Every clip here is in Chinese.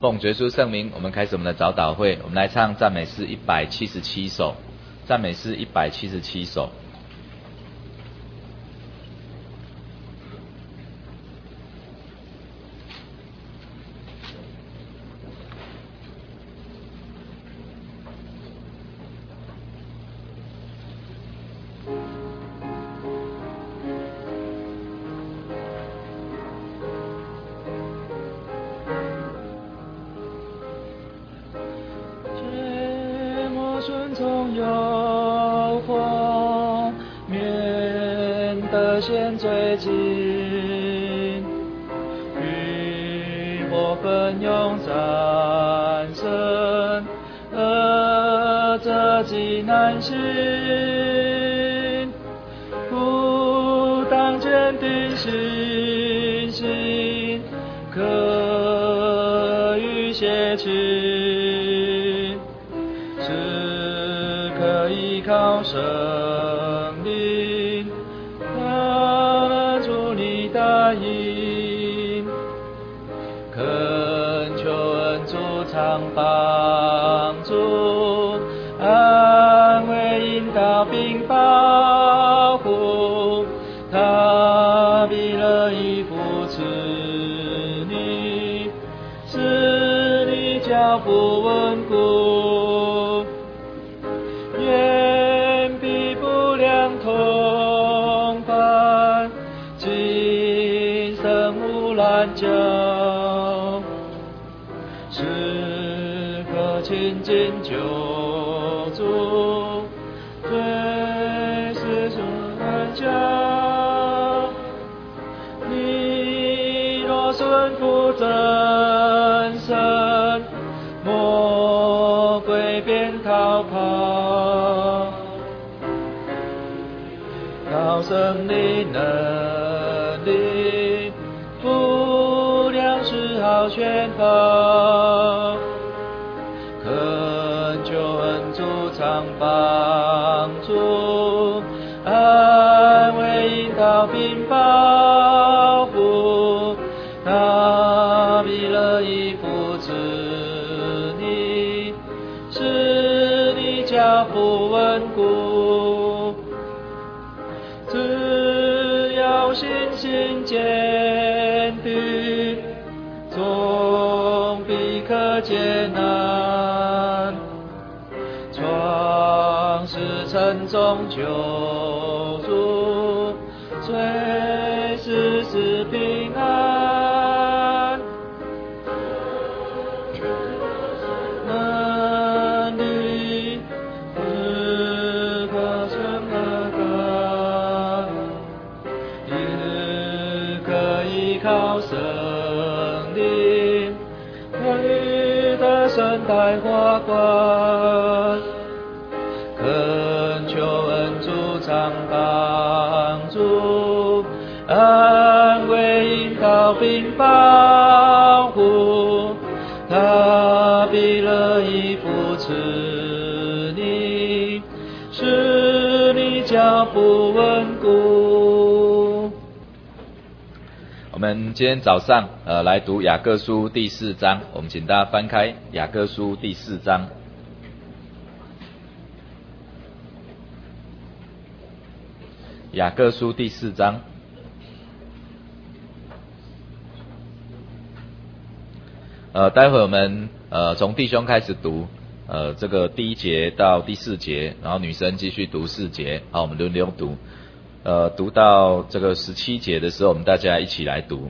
奉耶稣圣名，我们开始我们的早祷会。我们来唱赞美诗177首，赞美诗177首。我们今天早上来读雅各书第4章，我们请大家翻开雅各书第4章。雅各书第4章，待会我们从弟兄开始读，这个第1节到第4节，然后女生继续读4节，好，我们轮流读。读到这个17节的时候，我们大家一起来读。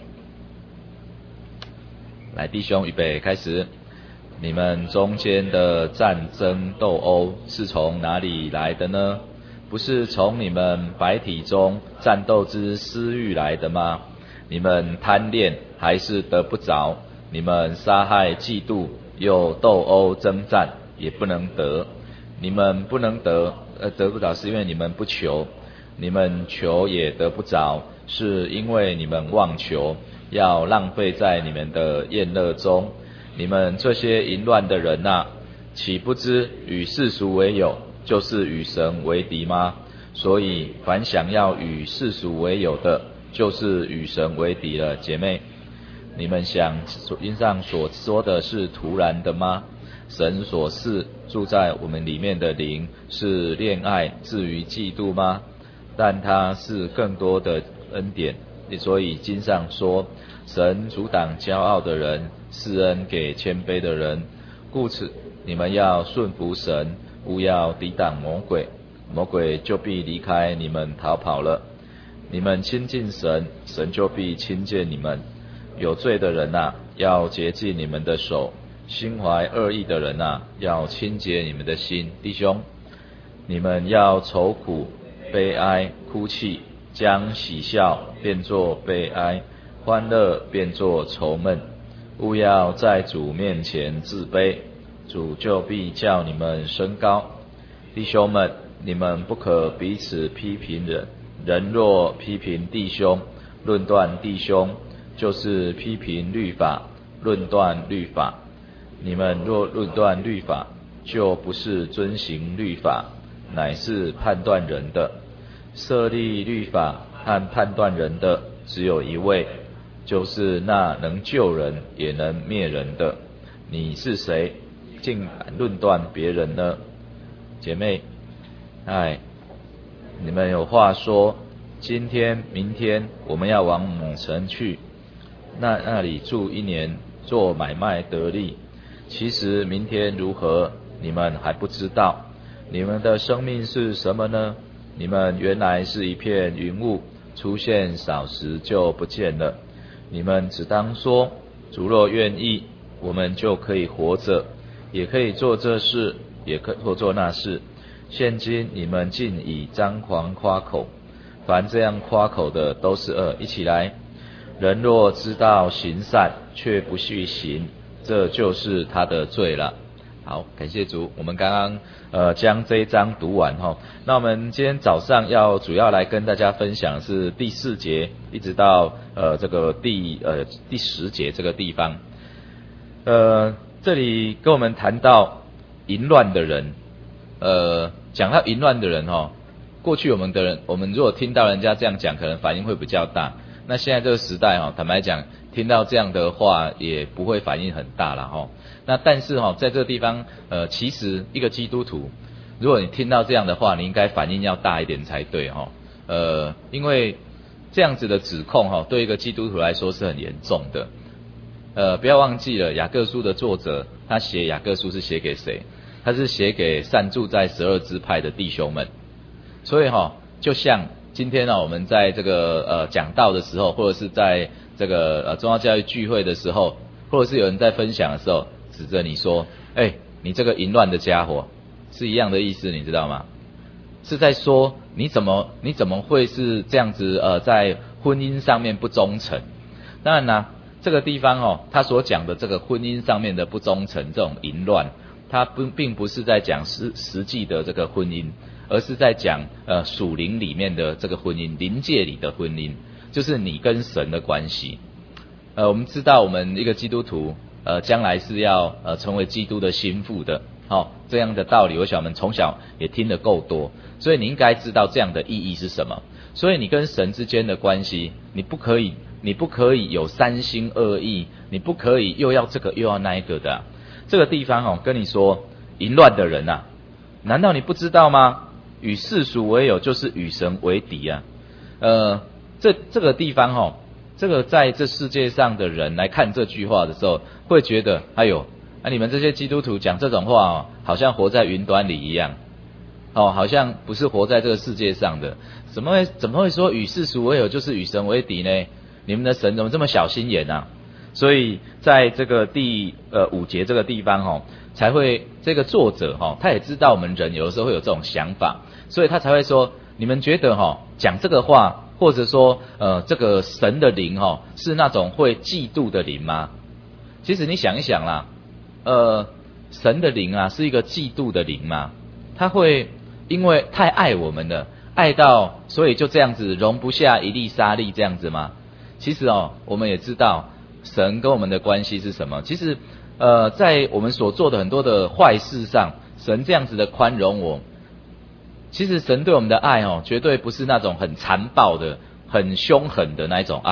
来，弟兄，预备，开始。你们中间的战争斗殴是从哪里来的呢？不是从你们百体中战斗之私欲来的吗？你们贪恋还是得不着？你们杀害嫉妒又斗殴征战，也不能得。你们不能得不着，是因为你们不求。你们求也得不着，是因为你们妄求，要浪费在你们的宴乐中。你们这些淫乱的人啊，岂不知与世俗为友，就是与神为敌吗？所以凡想要与世俗为友的，就是与神为敌了。姐妹， 你们想经上所说的是突然的吗？神所赐住在我们里面的灵是恋爱至于嫉妒吗？但它是更多的恩典。所以经上说，神阻挡骄傲的人，施恩给谦卑的人。故此你们要顺服神，不要抵挡魔鬼，魔鬼就必离开你们逃跑了。你们亲近神，神就必亲近你们。有罪的人啊，要洁净你们的手；心怀恶意的人啊，要清洁你们的心。弟兄，你们要愁苦、悲哀、哭泣，将喜笑变作悲哀，欢乐变作愁闷。勿要在主面前自卑，主就必叫你们升高。弟兄们，你们不可彼此批评人。人若批评弟兄，论断弟兄，就是批评律法，论断律法。你们若论断律法，就不是遵行律法，乃是判断人的。设立律法和判断人的只有一位，就是那能救人也能灭人的。你是谁，竟敢论断别人呢？姐妹，你们有话说，今天明天我们要往某城去，那里住1年，做买卖得利。其实明天如何，你们还不知道。你们的生命是什么呢？你们原来是一片云雾，出现少时就不见了。你们只当说，主若愿意，我们就可以活着，也可以做这事，也可以做那事。现今你们竟以张狂夸口，凡这样夸口的都是恶。一起来，人若知道行善，却不去行，这就是他的罪了。好，感谢主，我们刚刚将这一章读完哈。那我们今天早上主要来跟大家分享是第4节一直到这个第10节这个地方。这里跟我们谈到淫乱的人。讲到淫乱的人过去我们如果听到人家这样讲，可能反应会比较大。那现在这个时代坦白讲，听到这样的话也不会反应很大啦那但是在这个地方其实一个基督徒，如果你听到这样的话，你应该反应要大一点才对因为这样子的指控对一个基督徒来说是很严重的。不要忘记了雅各书的作者，他写雅各书是写给谁？他是写给散住在12支派的弟兄们。所以就像今天我们在这个讲道的时候，或者是在这个宗教教育聚会的时候，或者是有人在分享的时候，指着你说，你这个淫乱的家伙，是一样的意思，你知道吗？是在说你怎么会是这样子在婚姻上面不忠诚。当然啦，这个地方他所讲的这个婚姻上面的不忠诚，这种淫乱，他并不是在讲实际的这个婚姻，而是在讲属灵里面的这个婚姻，灵界里的婚姻，就是你跟神的关系。我们知道我们一个基督徒将来是要成为基督的心腹的，这样的道理我想我们从小也听得够多，所以你应该知道这样的意义是什么。所以你跟神之间的关系，你不可以有三心二意，你不可以又要这个又要那一个的这个地方跟你说，淫乱的人难道你不知道吗？与世俗为友，就是与神为敌这个地方这个在这世界上的人来看这句话的时候，会觉得你们这些基督徒讲这种话好像活在云端里一样好像不是活在这个世界上的。怎么会说与世俗为友，就是与神为敌呢？你们的神怎么这么小心眼所以在这个第5节这个地方才会这个作者他也知道我们人有的时候会有这种想法，所以他才会说，你们觉得讲这个话，或者说这个神的灵是那种会嫉妒的灵吗？其实你想一想啦，神的灵是一个嫉妒的灵吗？他会因为太爱我们了，爱到所以就这样子容不下一粒沙粒这样子吗？其实我们也知道神跟我们的关系是什么。其实在我们所做的很多的坏事上，神这样子的宽容我，其实神对我们的爱绝对不是那种很残暴的很凶狠的那一种爱，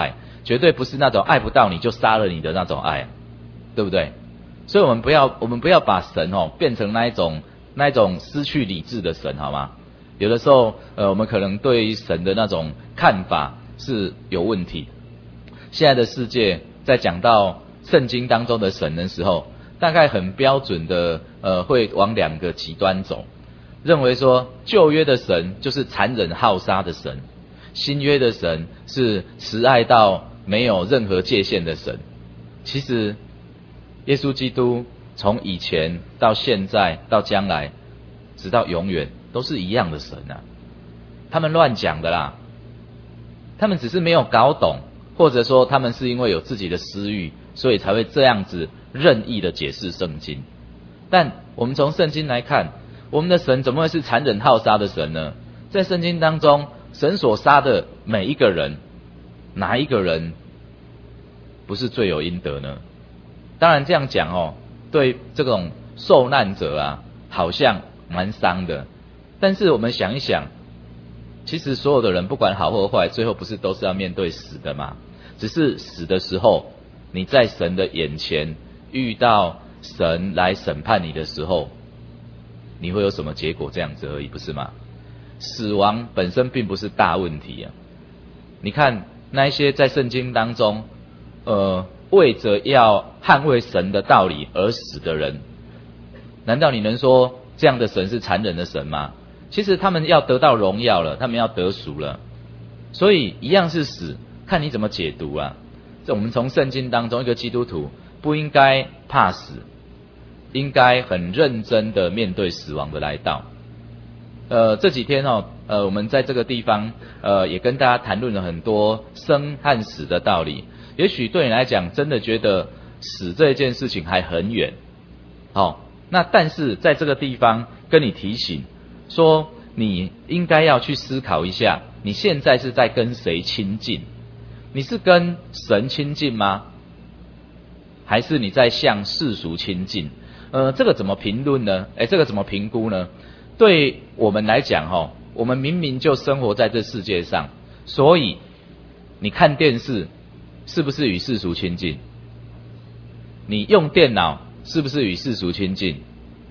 绝对不是那种爱不到你就杀了你的那种爱，对不对？所以我们不要把神变成那一种失去理智的神，好吗？有的时候我们可能对于神的那种看法是有问题。现在的世界在讲到圣经当中的神的时候，大概很标准的会往两个极端走，认为说旧约的神就是残忍好杀的神，新约的神是慈爱到没有任何界限的神。其实耶稣基督从以前到现在到将来直到永远都是一样的神啊。他们乱讲的啦，他们只是没有搞懂，或者说他们是因为有自己的私欲，所以才会这样子任意的解释圣经。但我们从圣经来看，我们的神怎么会是残忍好杀的神呢？在圣经当中，神所杀的每一个人，哪一个人不是罪有应得呢？当然这样讲对这种受难者啊，好像蛮伤的。但是我们想一想，其实所有的人不管好或坏，最后不是都是要面对死的吗？只是死的时候，你在神的眼前遇到神来审判你的时候，你会有什么结果这样子而已，不是吗？死亡本身并不是大问题啊。你看那一些在圣经当中为着要捍卫神的道理而死的人，难道你能说这样的神是残忍的神吗？其实他们要得到荣耀了，他们要得赎了，所以一样是死，看你怎么解读啊。这我们从圣经当中，一个基督徒不应该怕死，应该很认真的面对死亡的来到。这几天我们在这个地方也跟大家谈论了很多生和死的道理。也许对你来讲真的觉得死这件事情还很远，那但是在这个地方跟你提醒说，你应该要去思考一下，你现在是在跟谁亲近？你是跟神亲近吗？还是你在向世俗亲近？这个怎么评论呢？这个怎么评估呢？对我们来讲我们明明就生活在这世界上，所以你看电视是不是与世俗亲近？你用电脑是不是与世俗亲近？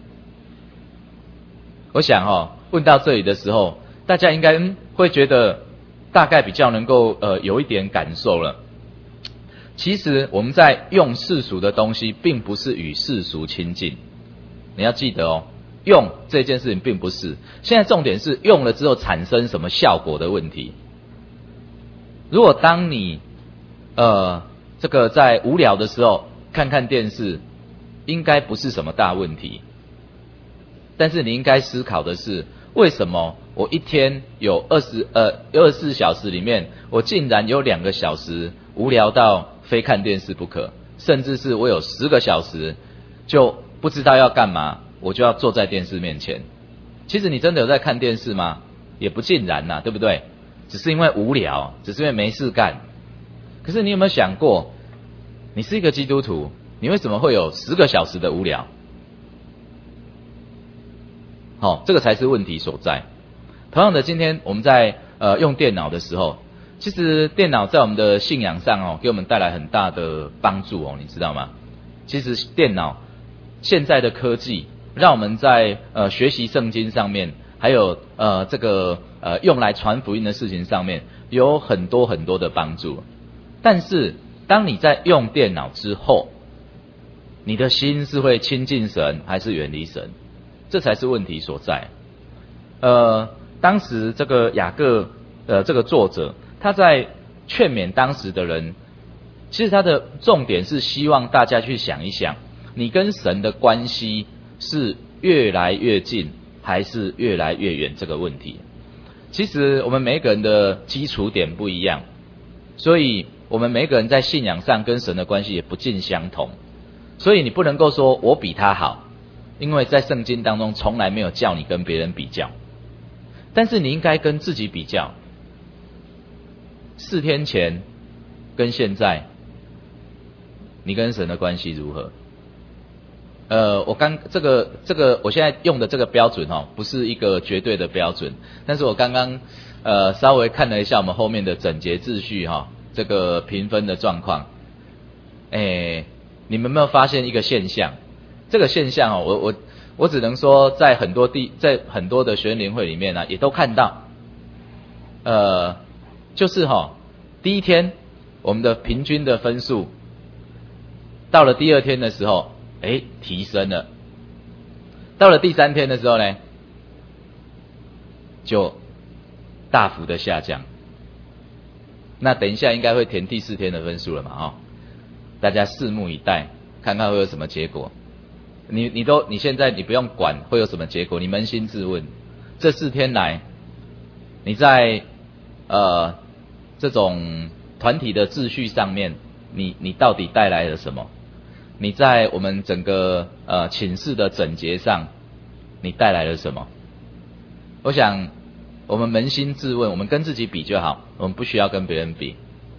我想问到这里的时候，大家应该会觉得大概比较能够有一点感受了。其实我们在用世俗的东西，并不是与世俗亲近。你要记得用这件事情并不是。现在重点是用了之后产生什么效果的问题。如果当你这个在无聊的时候看看电视，应该不是什么大问题。但是你应该思考的是，为什么我一天有24小时里面，我竟然有2个小时无聊到非看电视不可，甚至是我有10个小时就不知道要干嘛，我就要坐在电视面前。其实你真的有在看电视吗？也不尽然对不对？只是因为无聊，只是因为没事干。可是你有没有想过，你是一个基督徒，你为什么会有10个小时的无聊？这个才是问题所在。同样的，今天我们在用电脑的时候，其实电脑在我们的信仰上给我们带来很大的帮助你知道吗？其实电脑现在的科技让我们在学习圣经上面，还有这个用来传福音的事情上面有很多很多的帮助。但是当你在用电脑之后，你的心是会亲近神还是远离神？这才是问题所在。当时这个雅各这个作者，他在劝勉当时的人，其实他的重点是希望大家去想一想，你跟神的关系是越来越近还是越来越远这个问题。其实我们每一个人的基础点不一样，所以我们每一个人在信仰上跟神的关系也不尽相同。所以你不能够说我比他好，因为在圣经当中从来没有叫你跟别人比较。但是你应该跟自己比较，4天前跟现在，你跟神的关系如何？我我现在用的这个标准不是一个绝对的标准，但是我刚刚稍微看了一下我们后面的整节秩序这个评分的状况，你们有没有发现一个现象？这个现象哦，我只能说在很多的学员联会里面呢，也都看到，就是第一天我们的平均的分数，到了第二天的时候，提升了，到了第三天的时候呢，就大幅的下降。那等一下应该会填第4天的分数了嘛，大家拭目以待，看看会有什么结果。你现在你不用管会有什么结果，你扪心自问，这4天来，你在这种团体的秩序上面，你到底带来了什么？你在我们整个寝室的整洁上，你带来了什么？我想我们扪心自问，我们跟自己比就好，我们不需要跟别人比。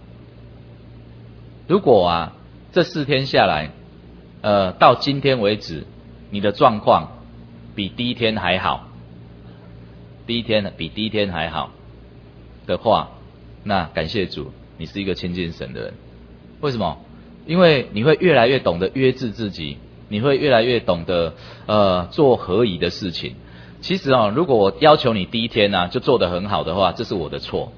如果这4天下来，到今天为止，你的状况比第一天还好，比第一天还好的话，那感谢主，你是一个亲近神的人。为什么？因为你会越来越懂得约制自己，你会越来越懂得做合宜的事情。其实如果我要求你第一天就做得很好的话，这是我的错，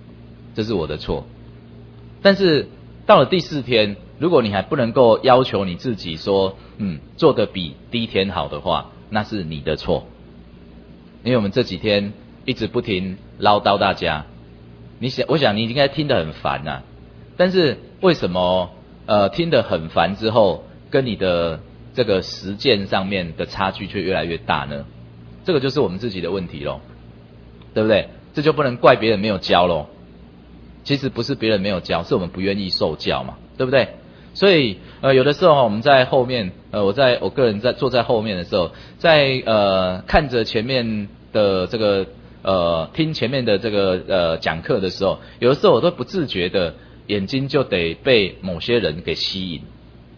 但是到了第4天，如果你还不能够要求你自己说做得比第一天好的话，那是你的错。因为我们这几天一直不停唠叨大家，我想你应该听得很烦但是为什么听得很烦之后，跟你的这个实践上面的差距却越来越大呢？这个就是我们自己的问题咯，对不对？这就不能怪别人没有教咯。其实不是别人没有教，是我们不愿意受教嘛，对不对？所以有的时候我们在后面，我个人坐在后面的时候，在看着前面的这个听前面的这个讲课的时候，有的时候我都不自觉的眼睛就得被某些人给吸引。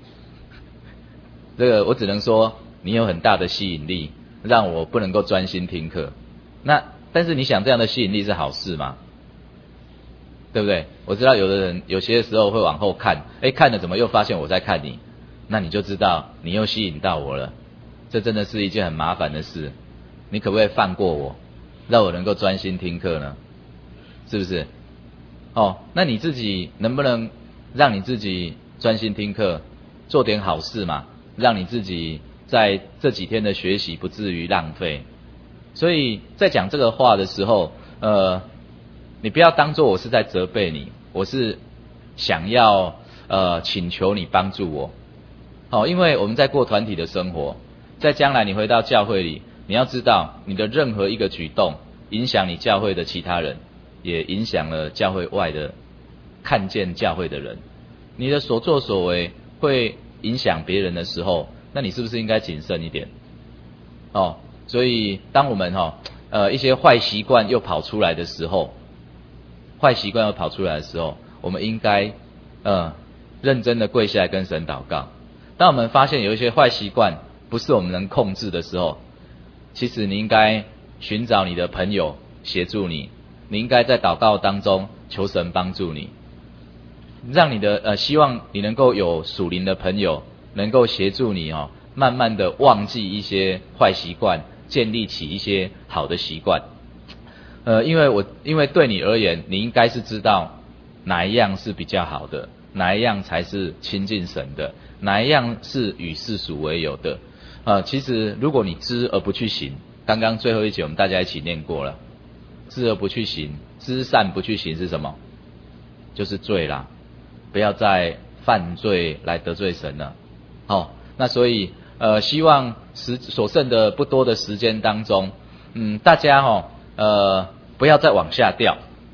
这个我只能说你有很大的吸引力，让我不能够专心听课。但是你想这样的吸引力是好事吗？对不对？我知道有的人有些时候会往后看，看了怎么又发现我在看你，那你就知道你又吸引到我了，这真的是一件很麻烦的事。你可不可以放过我，让我能够专心听课呢？是不是？那你自己能不能让你自己专心听课，做点好事嘛，让你自己在这几天的学习不至于浪费。所以在讲这个话的时候，你不要当作我是在责备你，我是想要请求你帮助我。因为我们在过团体的生活，在将来你回到教会里，你要知道你的任何一个举动影响你教会的其他人，也影响了教会外的看见教会的人。你的所作所为会影响别人的时候，那你是不是应该谨慎一点？所以当我们一些坏习惯又跑出来的时候，我们应该认真的跪下来跟神祷告。当我们发现有一些坏习惯不是我们能控制的时候，其实你应该寻找你的朋友协助你，你应该在祷告当中求神帮助你，让你的希望你能够有属灵的朋友能够协助你慢慢的忘记一些坏习惯，建立起一些好的习惯。因为对你而言，你应该是知道哪一样是比较好的，哪一样才是亲近神的，哪一样是与世俗为友的。其实如果你知而不去行，刚刚最后一节我们大家一起念过了，知而不去行，知善不去行是什么？就是罪啦，不要再犯罪来得罪神了。那所以希望所剩的不多的时间当中，大家不要再往下掉。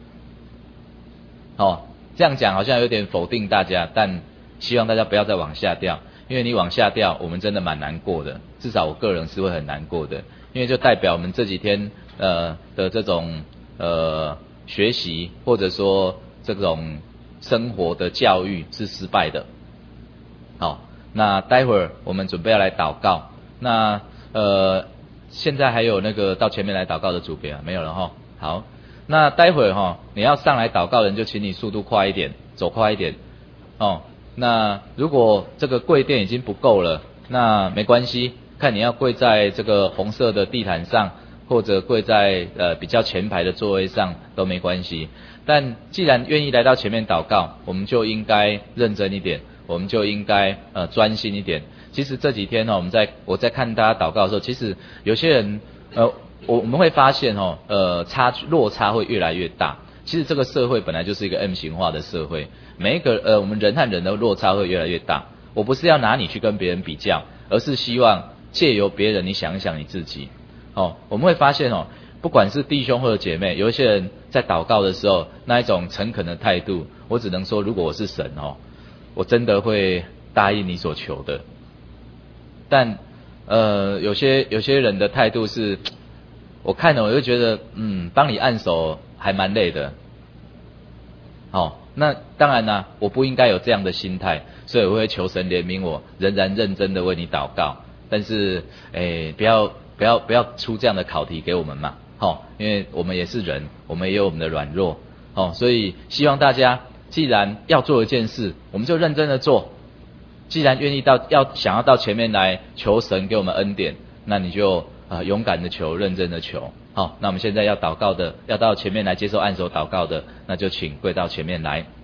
这样讲好像有点否定大家，但希望大家不要再往下掉，因为你往下掉，我们真的蛮难过的，至少我个人是会很难过的，因为就代表我们这几天的这种学习或者说这种生活的教育是失败的。那待会儿我们准备要来祷告，那现在还有那个到前面来祷告的组别没有了齁。好， 那待会你要上来祷告的人，就请你速度快一点，走快一点哦。那如果这个跪垫已经不够了，那没关系，看你要跪在这个红色的地毯上，或者跪在比较前排的座位上都没关系。但既然愿意来到前面祷告，我们就应该认真一点，我们就应该专心一点。其实这几天我在看大家祷告的时候，其实有些人我们会发现落差会越来越大。其实这个社会本来就是一个 M 型化的社会，每一个我们人和人的落差会越来越大。我不是要拿你去跟别人比较，而是希望借由别人你想一想你自己。我们会发现不管是弟兄或者姐妹，有一些人在祷告的时候那一种诚恳的态度，我只能说如果我是神我真的会答应你所求的。但有些人的态度是，我看了我就觉得帮你按手还蛮累的。那当然啦，我不应该有这样的心态，所以我会求神怜悯我，仍然认真的为你祷告。但是不要出这样的考题给我们嘛，因为我们也是人，我们也有我们的软弱，所以希望大家既然要做一件事，我们就认真的做。既然愿意想要到前面来求神给我们恩典，那你就勇敢的求，认真的求。好，那我们现在要祷告的，要到前面来接受按手祷告的，那就请跪到前面来。